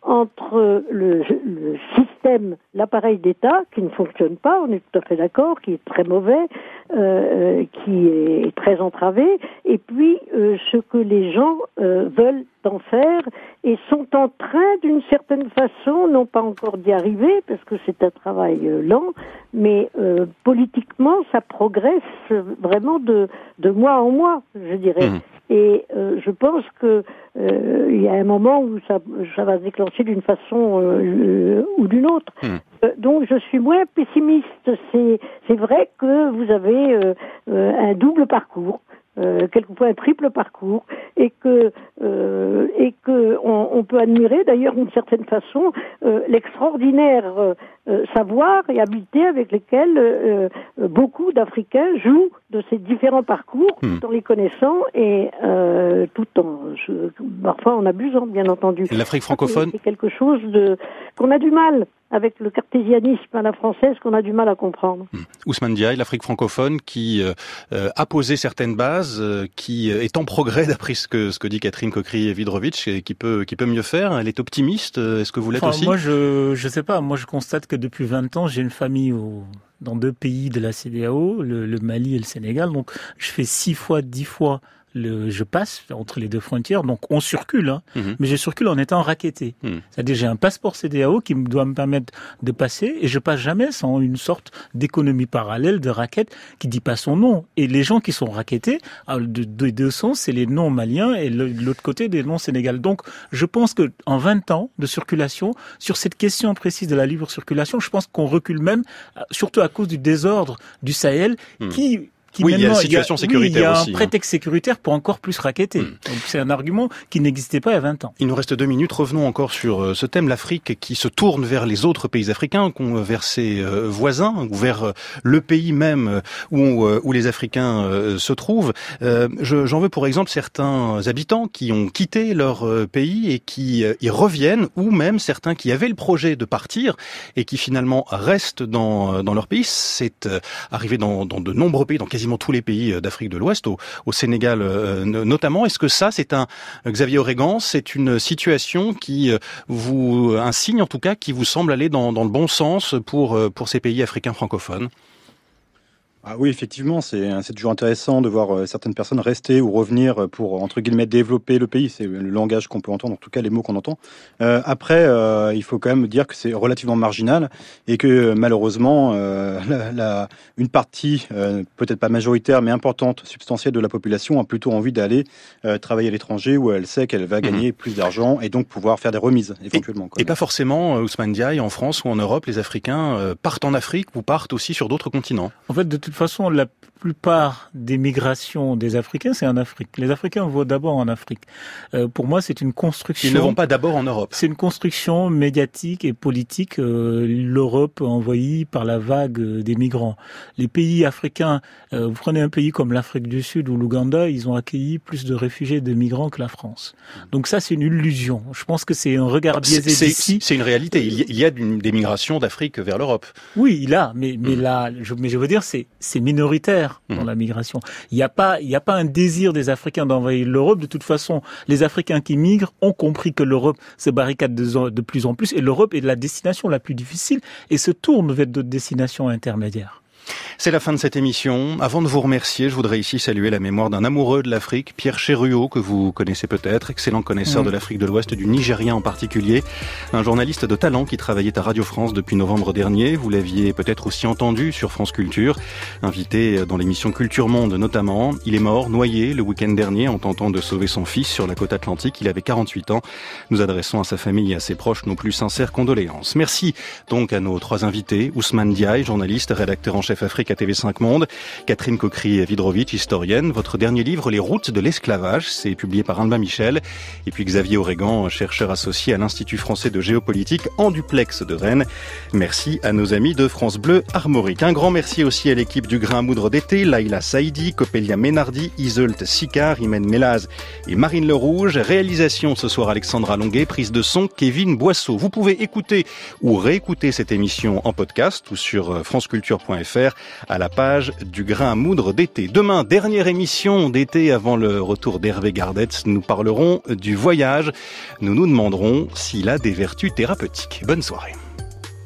entre le, le système, l'appareil d'État qui ne fonctionne pas, on est tout à fait d'accord, qui est très mauvais, euh, qui est très entravé, et puis euh, ce que les gens euh, veulent en faire et sont en train d'une certaine façon, non pas encore d'y arriver, parce que c'est un travail euh, lent, mais euh, politiquement ça progresse vraiment de, de mois en mois, je dirais. Mmh. Et euh, je pense que euh, il y a un moment où ça, ça va se déclencher d'une façon euh, ou d'une autre. Mmh. Euh, donc je suis moins pessimiste. C'est, c'est vrai que vous avez euh, euh, un double parcours. Euh, quelquefois un triple parcours, et que euh, et que on, on peut admirer d'ailleurs d'une certaine façon euh, l'extraordinaire euh, savoir et habileté avec lesquels euh, beaucoup d'Africains jouent de ces différents parcours, mmh. tout en les connaissant et euh, tout en je, parfois en abusant, bien entendu. L'Afrique francophone, c'est quelque chose de qu'on a du mal avec le cartésianisme à la française qu'on a du mal à comprendre. Mmh. Ousmane Diaye, l'Afrique francophone, qui euh, a posé certaines bases, euh, qui est en progrès d'après ce que ce que dit Catherine Cockry-Vidrovitch, et qui peut qui peut mieux faire. Elle est optimiste. Est-ce que vous l'êtes enfin, aussi? Moi, je je sais pas. Moi, je constate que depuis vingt ans, j'ai une famille au, dans deux pays de la C E D E A O, le, le Mali et le Sénégal. Donc, je fais six fois, dix fois. Le, je passe entre les deux frontières, donc on circule, hein, mmh. mais je circule en étant racketté. Mmh. C'est-à-dire j'ai un passeport C E D E A O qui doit me permettre de passer et je passe jamais sans une sorte d'économie parallèle de racket qui dit pas son nom. Et les gens qui sont rackettés, de deux de sens, c'est les noms maliens et le, de l'autre côté des noms sénégalais. Donc je pense que en vingt ans de circulation, sur cette question précise de la libre circulation, je pense qu'on recule même, surtout à cause du désordre du Sahel mmh. qui Qui oui, il y a la situation il y a, sécuritaire oui, il y a aussi. un prétexte hein. sécuritaire pour encore plus racketter. Mmh. Donc c'est un argument qui n'existait pas il y a vingt ans. Il nous reste deux minutes. Revenons encore sur ce thème, l'Afrique qui se tourne vers les autres pays africains, vers ses voisins, ou vers le pays même où, on, où les Africains se trouvent. Je, j'en veux pour exemple certains habitants qui ont quitté leur pays et qui y reviennent, ou même certains qui avaient le projet de partir et qui finalement restent dans, dans leur pays. C'est arrivé dans, dans de nombreux pays, dans quasiment tous les pays d'Afrique de l'Ouest, au, au Sénégal euh, notamment. Est-ce que ça, c'est un, Xavier Oregan, c'est une situation qui vous, un signe en tout cas, qui vous semble aller dans, dans le bon sens pour, pour ces pays africains francophones? Ah oui, effectivement, c'est, c'est toujours intéressant de voir euh, certaines personnes rester ou revenir pour, entre guillemets, développer le pays. C'est le langage qu'on peut entendre, en tout cas les mots qu'on entend. Euh, après, euh, il faut quand même dire que c'est relativement marginal et que malheureusement, euh, la, la, une partie, euh, peut-être pas majoritaire, mais importante, substantielle de la population a plutôt envie d'aller euh, travailler à l'étranger où elle sait qu'elle va gagner mmh. plus d'argent et donc pouvoir faire des remises éventuellement. Et, et pas forcément, Ousmane Diaye, en France ou en Europe, les Africains euh, partent en Afrique ou partent aussi sur d'autres continents. En fait, de toute façon, la plupart des migrations des Africains, c'est en Afrique. Les Africains vont d'abord en Afrique. Euh, pour moi, c'est une construction... Ils ne vont pas d'abord en Europe. C'est une construction médiatique et politique. Euh, L'Europe envahie par la vague des migrants. Les pays africains, euh, vous prenez un pays comme l'Afrique du Sud ou l'Ouganda, ils ont accueilli plus de réfugiés et de migrants que la France. Donc ça, c'est une illusion. Je pense que c'est un regard biaisé c'est, d'ici. C'est une réalité. Il y a, il y a une, des migrations d'Afrique vers l'Europe. Oui, il y a, mais, mais mmh. là, je, mais je veux dire, c'est, c'est minoritaire dans la migration. Il n'y a pas, il n'y a pas un désir des Africains d'envahir l'Europe. De toute façon, les Africains qui migrent ont compris que l'Europe se barricade de, de plus en plus et l'Europe est la destination la plus difficile et se tourne vers d'autres destinations intermédiaires. C'est la fin de cette émission. Avant de vous remercier, je voudrais ici saluer la mémoire d'un amoureux de l'Afrique, Pierre Cheruiyot, que vous connaissez peut-être, excellent connaisseur mmh. de l'Afrique de l'Ouest, du Nigérien en particulier, un journaliste de talent qui travaillait à Radio France depuis novembre dernier. Vous l'aviez peut-être aussi entendu sur France Culture, invité dans l'émission Culture Monde notamment. Il est mort, noyé, le week-end dernier en tentant de sauver son fils sur la côte atlantique. Il avait quarante-huit ans. Nous adressons à sa famille et à ses proches nos plus sincères condoléances. Merci donc à nos trois invités, Ousmane Diaye, journaliste, rédacteur en chef Afrique à T V cinq Monde, Catherine Cockry-Vidrovitch, historienne. Votre dernier livre, Les routes de l'esclavage, c'est publié par Anne Michel. Et puis Xavier Oregan, chercheur associé à l'Institut français de géopolitique en duplex de Rennes. Merci à nos amis de France Bleu Armorique. Un grand merci aussi à l'équipe du Grain à moudre d'été, Laïla Saïdi, Coppelia Ménardi, Iseult Sicard, Imen Melaz et Marine Le Rouge. Réalisation ce soir Alexandra Longuet, prise de son Kevin Boisseau. Vous pouvez écouter ou réécouter cette émission en podcast ou sur franceculture point f r à la page du Grain à moudre d'été. Demain, dernière émission d'été avant le retour d'Hervé Gardetz. Nous parlerons du voyage. Nous nous demanderons s'il a des vertus thérapeutiques. Bonne soirée.